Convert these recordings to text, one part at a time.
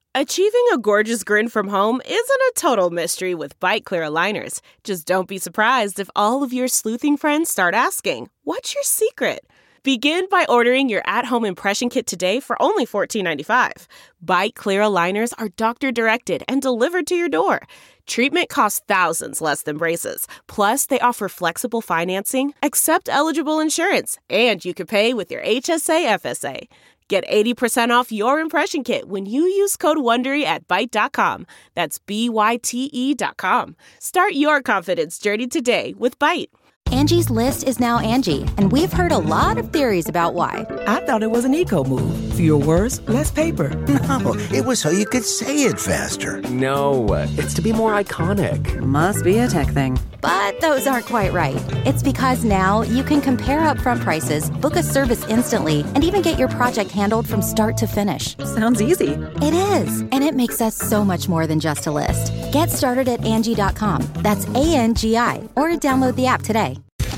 Achieving a gorgeous grin from home isn't a total mystery with Byte Clear aligners. Just don't be surprised if all of your sleuthing friends start asking, "What's your secret?" Begin by ordering your at-home impression kit today for only $14.95. Byte Clear aligners are doctor-directed and delivered to your door. Treatment costs thousands less than braces. Plus, they offer flexible financing, accept eligible insurance, and you can pay with your HSA FSA. Get 80% off your impression kit when you use code WONDERY at Byte.com. That's BYTE.com. Start your confidence journey today with Byte. Angie's List is now Angie, and we've heard a lot of theories about why. I thought it was an eco move. Fewer words, less paper. No, it was so you could say it faster. No, it's to be more iconic. Must be a tech thing. But those aren't quite right. It's because now you can compare upfront prices, book a service instantly, and even get your project handled from start to finish. Sounds easy. It is, and it makes us so much more than just a list. Get started at Angie.com. That's ANGI, or download the app today.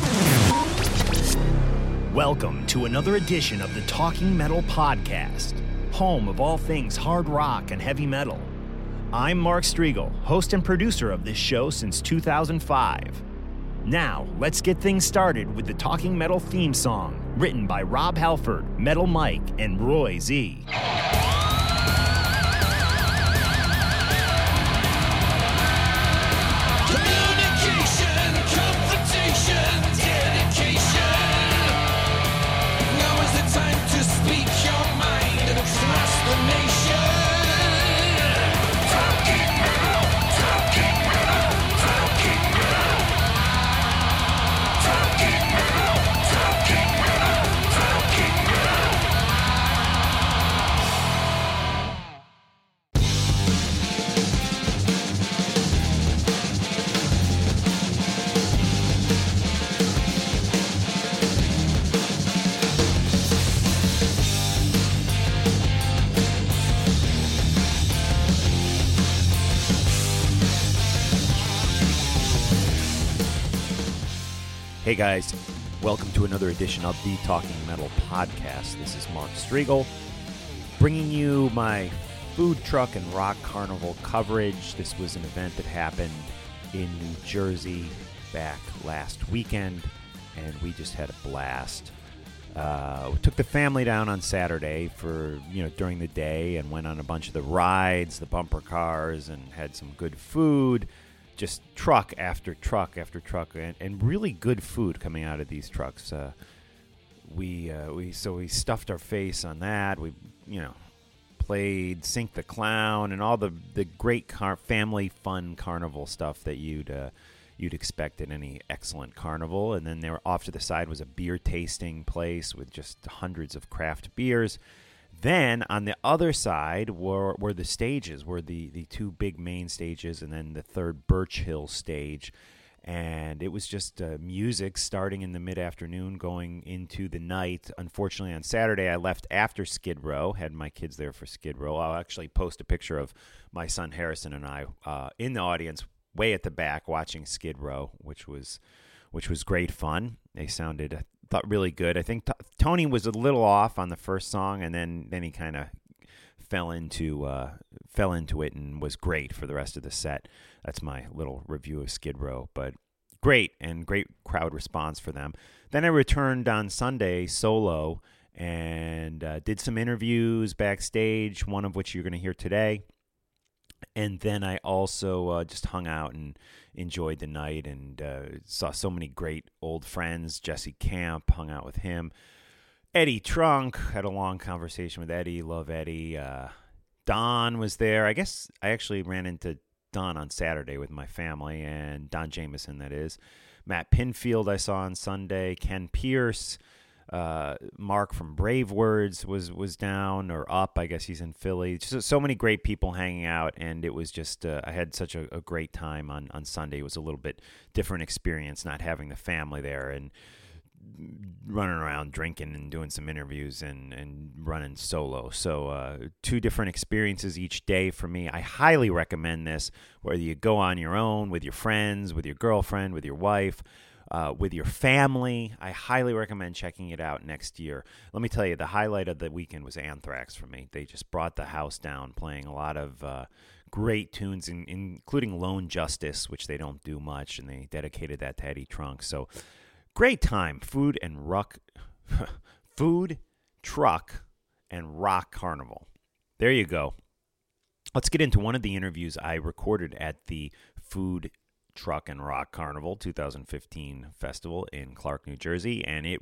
Welcome to another edition of the Talking Metal Podcast, home of all things hard rock and heavy metal. I'm Mark Striegel, host and producer of this show since 2005. Now, let's get things started with the Talking Metal theme song, written by Rob Halford, Metal Mike, and Roy Z. Hey guys, welcome to another edition of the Talking Metal Podcast. This is Mark Striegel, bringing you my food truck and rock carnival coverage. This was an event that happened in New Jersey back last weekend, and we just had a blast. We took the family down on Saturday for, during the day, and went on a bunch of the rides, the bumper cars, and had some good food. Just truck after truck after truck, and really good food coming out of these trucks. We stuffed our face on that. We played Sink the Clown and all the great family fun carnival stuff that you'd expect at any excellent carnival. And then there off to the side was a beer tasting place with just hundreds of craft beers. Then on the other side were the stages, were the two big main stages, and then the third Birch Hill stage. And it was just music starting in the mid-afternoon, going into the night. Unfortunately, on Saturday, I left after Skid Row, had my kids there for Skid Row. I'll actually post a picture of my son Harrison and I in the audience way at the back watching Skid Row, which was great fun. They sounded thought really good. I think Tony was a little off on the first song, and then he kind of fell into it and was great for the rest of the set. That's my little review of Skid Row, but great crowd response for them. Then I returned on Sunday solo and did some interviews backstage, one of which you're going to hear today. And then I also just hung out and enjoyed the night and saw so many great old friends. Jesse Camp, hung out with him. Eddie Trunk, had a long conversation with Eddie. Love Eddie. Don was there. I guess I actually ran into Don on Saturday with my family, and Don Jameson, that is. Matt Pinfield I saw on Sunday. Ken Pierce. Mark from Brave Words was down or up. I guess he's in Philly. Just so many great people hanging out, and it was just I had such a great time on Sunday. It was a little bit different experience not having the family there and running around drinking and doing some interviews and running solo. So two different experiences each day for me. I highly recommend this, whether you go on your own, with your friends, with your girlfriend, with your wife. with your family. I highly recommend checking it out next year. Let me tell you, the highlight of the weekend was Anthrax for me. They just brought the house down, playing a lot of great tunes, including Lone Justice, which they don't do much, and they dedicated that to Eddie Trunk. So great time. Food, truck, and rock carnival. There you go. Let's get into one of the interviews I recorded at the Food, Truck, and Rock Carnival 2015 festival in Clark, New Jersey, and it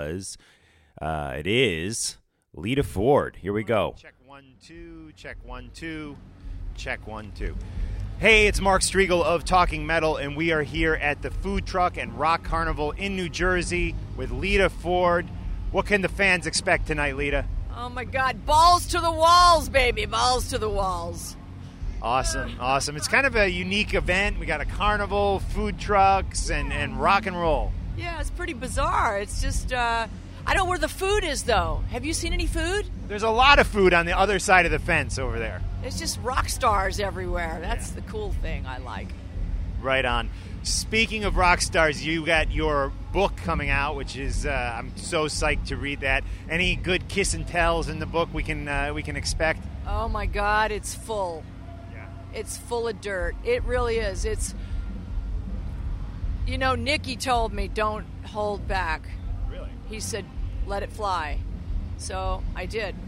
is Lita Ford. Here we go. Check 1, 2, check 1, 2, check 1, 2. Hey, it's Mark Strigl of Talking Metal, and we are here at the Food, Truck, and Rock Carnival in New Jersey with Lita Ford. What can the fans expect tonight, Lita? Oh, my God. Balls to the walls, baby. Balls to the walls. Awesome. It's kind of a unique event. We got a carnival, food trucks, and rock and roll. Yeah, it's pretty bizarre. It's just, I don't know where the food is, though. Have you seen any food? There's a lot of food on the other side of the fence over there. It's just rock stars everywhere. That's the cool thing I like. Right on. Speaking of rock stars, you got your book coming out, which is I'm so psyched to read that. Any good kiss and tells in the book we can expect? Oh my God, it's full. Yeah. It's full of dirt. It really is. It's, Nikki told me don't hold back. Really? He said let it fly. So I did.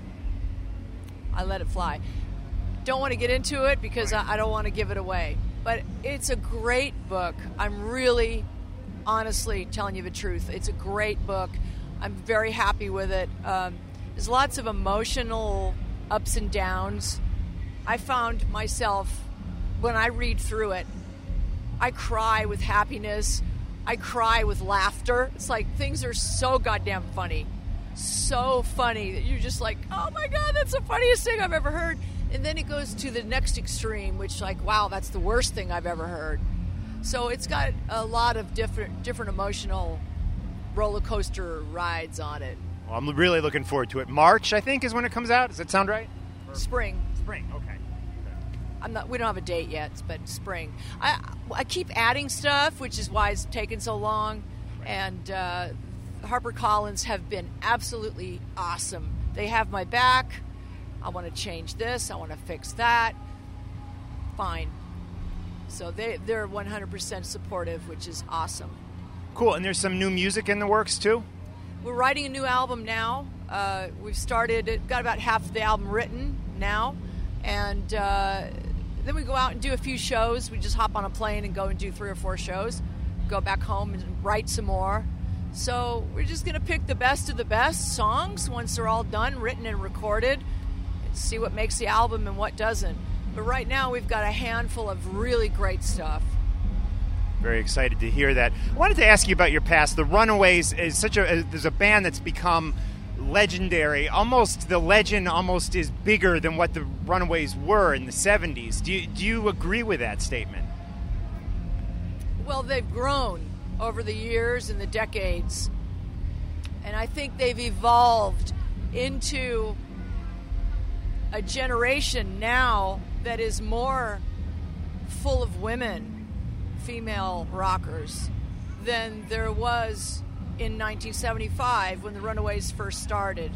I let it fly. Don't want to get into it because I don't want to give it away. But it's a great book. I'm really, honestly telling you the truth. It's a great book. I'm very happy with it. There's lots of emotional ups and downs. I found myself, when I read through it, I cry with happiness. I cry with laughter. It's like things are so goddamn funny. So funny that you're just like, oh my God, that's the funniest thing I've ever heard. And then it goes to the next extreme, which wow, that's the worst thing I've ever heard. So it's got a lot of different emotional roller coaster rides on it. Well, I'm really looking forward to it. March, I think, is when it comes out. Does that sound right? Spring. Okay. We don't have a date yet, but spring. I keep adding stuff, which is why it's taken so long. And HarperCollins have been absolutely awesome. They have my back. I want to change this. I want to fix that. Fine. So they're 100% supportive, which is awesome. Cool. And there's some new music in the works, too? We're writing a new album now. We've got about half of the album written now. And then we go out and do a few shows. We just hop on a plane and go and do 3 or 4 shows. Go back home and write some more. So we're just going to pick the best of the best songs once they're all done, written and recorded. See what makes the album and what doesn't. But right now we've got a handful of really great stuff. Very excited to hear that. I wanted to ask you about your past. The Runaways is there's a band that's become legendary. Almost the legend almost is bigger than what the Runaways were in the 70s. Do you agree with that statement? Well, they've grown over the years and the decades. And I think they've evolved into a generation now that is more full of women, female rockers, than there was in 1975 when the Runaways first started.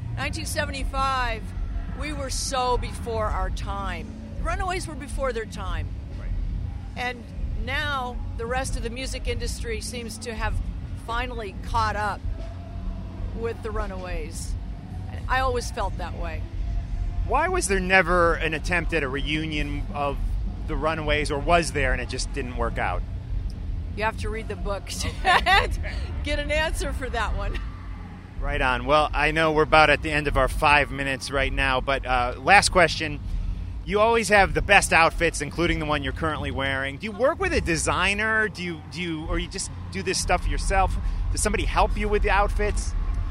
1975, we were so before our time. The Runaways were before their time. Right. And now the rest of the music industry seems to have finally caught up with the Runaways. I always felt that way. Why was there never an attempt at a reunion of the Runaways, or was there and it just didn't work out? You have to read the book to get an answer for that one. Right on. Well, I know we're about at the end of our 5 minutes right now, but last question. You always have the best outfits, including the one you're currently wearing. Do you work with a designer? Or you just do this stuff yourself? Does somebody help you with the outfits?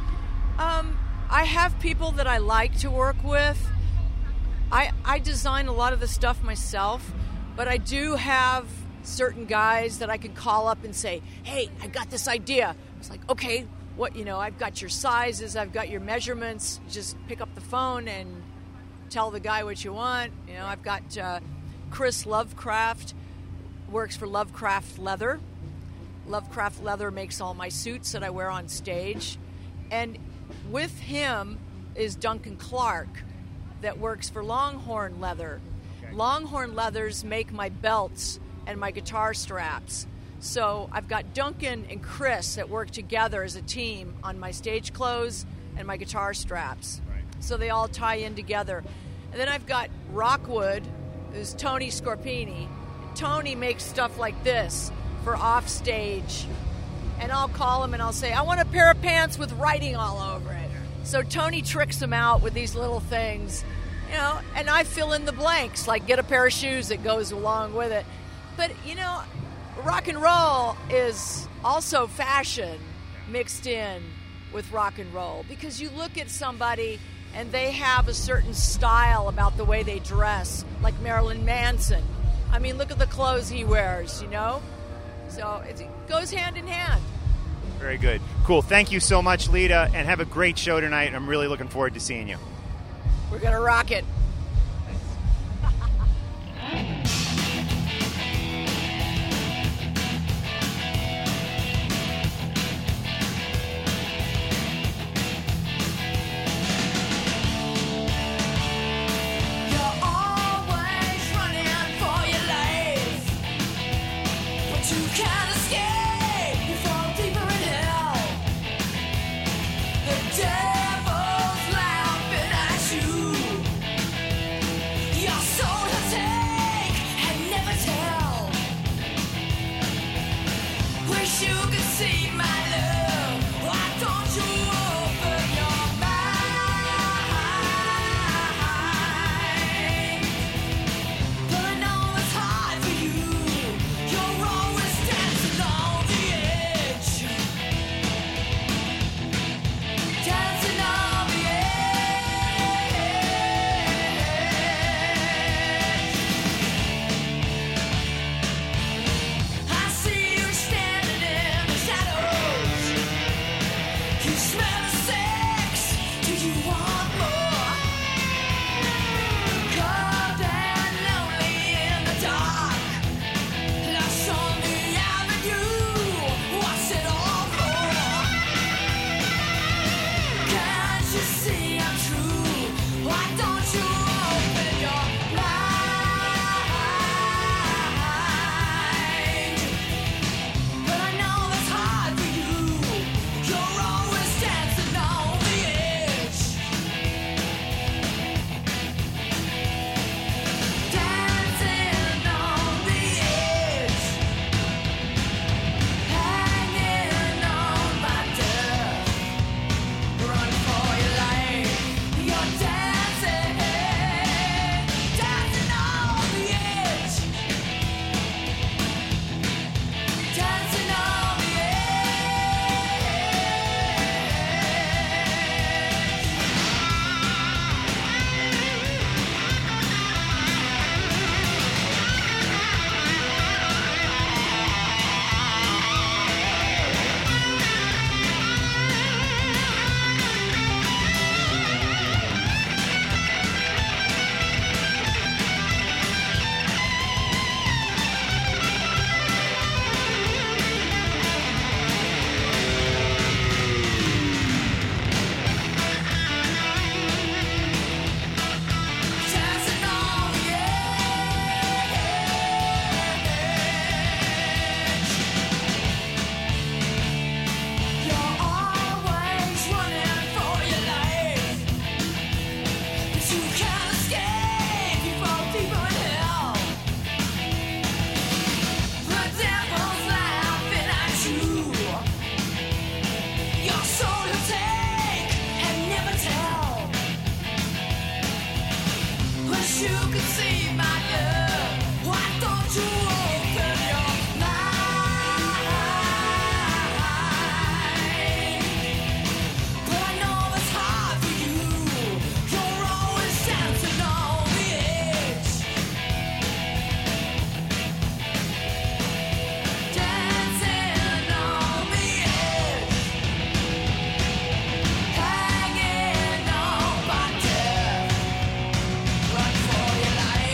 I have people that I like to work with. I design a lot of the stuff myself, but I do have certain guys that I can call up and say, hey, I got this idea. It's like, okay, I've got your sizes, I've got your measurements. Just pick up the phone and tell the guy what you want. I've got Chris Lovecraft, works for Lovecraft Leather, Lovecraft Leather makes all my suits that I wear on stage. And with him is Duncan Clark that works for Longhorn Leather. Okay. Longhorn Leathers make my belts and my guitar straps. So I've got Duncan and Chris that work together as a team on my stage clothes and my guitar straps. Right. So they all tie in together. And then I've got Rockwood, who's Tony Scorpini. Tony makes stuff like this for off stage. And I'll call him and I'll say, I want a pair of pants with writing all over it. So Tony tricks them out with these little things, you know, and I fill in the blanks, like get a pair of shoes that goes along with it. But, you know, rock and roll is also fashion mixed in with rock and roll, because you look at somebody and they have a certain style about the way they dress, like Marilyn Manson. I mean, look at the clothes he wears, you know? So it goes hand in hand. Very good. Cool. Thank you so much, Lita, and have a great show tonight. I'm really looking forward to seeing you. We're going to rock it. Hanging on by death, run for your life.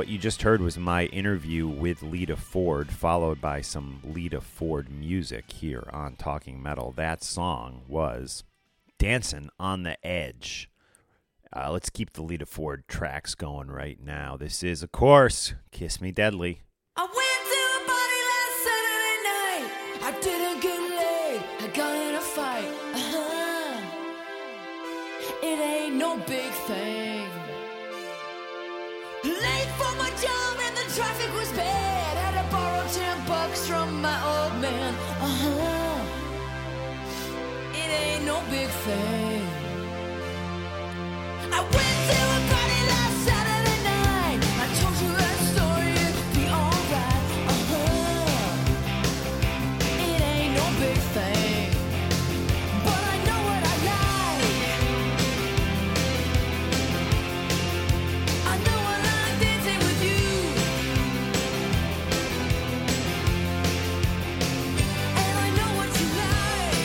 What you just heard was my interview with Lita Ford, followed by some Lita Ford music here on Talking Metal. That song was Dancing on the Edge. Let's keep the Lita Ford tracks going right now. This is, of course, Kiss Me Deadly. I went to a party last Saturday night. I didn't get laid, I got in a fight. It ain't no big thing. Late for my job and the traffic was bad. Had to borrow $10 from my old man. It ain't no big thing. I went to a party last Saturday night. I told you that story, it'd be alright. It ain't no big thing, but I know what I like. I know I like dancing with you, and I know what you like.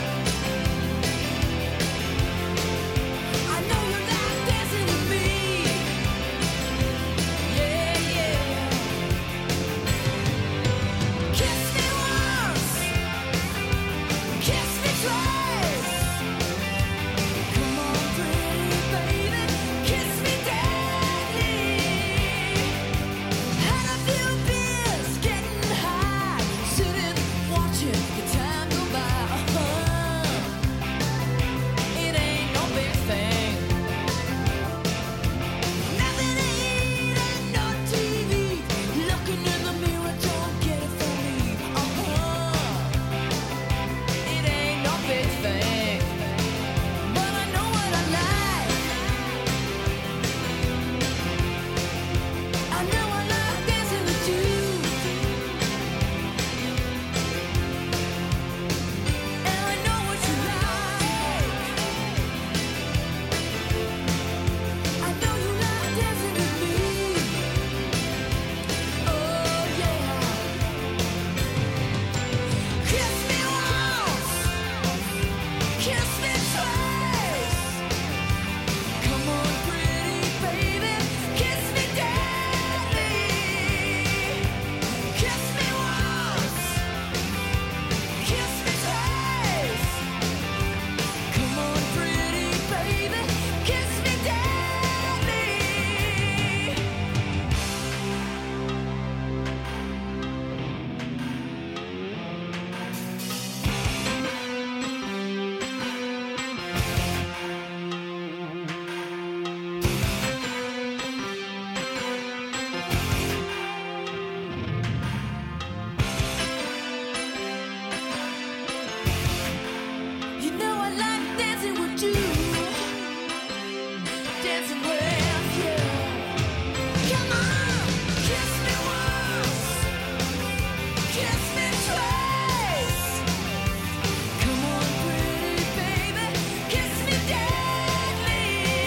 I know you like dancing with me. Yeah, yeah. Kiss me once, kiss me twice. Come on, pretty baby, kiss me deadly. Had a few beers, getting high, sitting watching the time go by. It ain't no big thing. Nothing to eat and no TV. Looking in the mirror, don't get it from me. It ain't no big thing, but I know what I like. I know I like dancing with you, and I know what you like. I know you like dancing with me. Oh yeah. Kiss me once, kiss me twice. Come on, pretty baby, kiss me deadly. Kiss me once, kiss me twice. Come on, pretty baby, kiss me deadly. You know I like dancing with you, dancing with you. Come on, kiss me once, kiss me twice. Come on, pretty baby, kiss me deadly.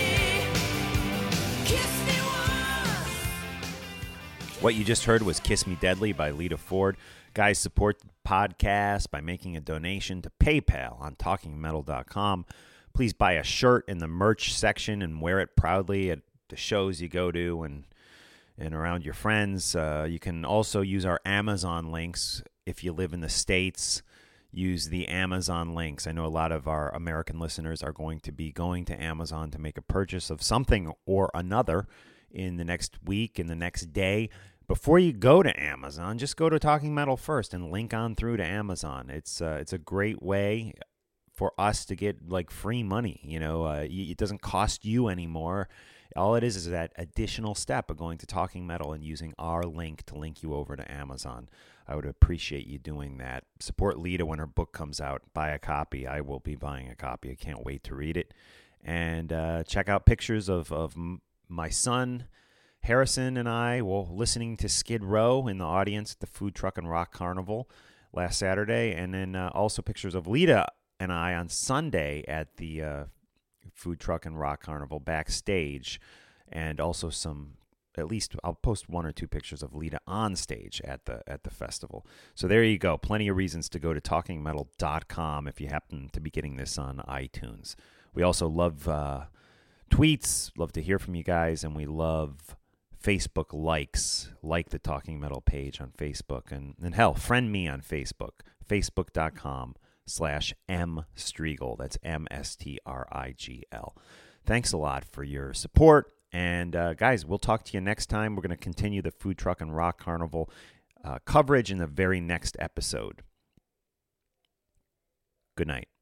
Kiss me once. What you just heard was Kiss Me Deadly by Lita Ford. Guys, support the podcast by making a donation to PayPal on TalkingMetal.com. Please buy a shirt in the merch section and wear it proudly at the shows you go to and around your friends. You can also use our Amazon links if you live in the States. Use the Amazon links. I know a lot of our American listeners are going to be going to Amazon to make a purchase of something or another in the next week, in the next day. Before you go to Amazon, just go to Talking Metal first and link on through to Amazon. It's a great way for us to get like free money. You know, it doesn't cost you anymore. All it is that additional step of going to Talking Metal and using our link to link you over to Amazon. I would appreciate you doing that. Support Lita when her book comes out. Buy a copy. I will be buying a copy. I can't wait to read it. And check out pictures of my son Harrison and I were listening to Skid Row in the audience at the Food Truck and Rock Carnival last Saturday, and then also pictures of Lita and I on Sunday at the Food Truck and Rock Carnival backstage, and also at least I'll post one or two pictures of Lita on stage at the festival. So there you go. Plenty of reasons to go to TalkingMetal.com if you happen to be getting this on iTunes. We also love tweets, love to hear from you guys, and we love Facebook likes, like the Talking Metal page on Facebook, and hell, friend me on Facebook, facebook.com/mstrigel. That's MSTRIGL. Thanks a lot for your support. And guys, we'll talk to you next time. We're going to continue the Food Truck and Rock Carnival coverage in the very next episode. Good night.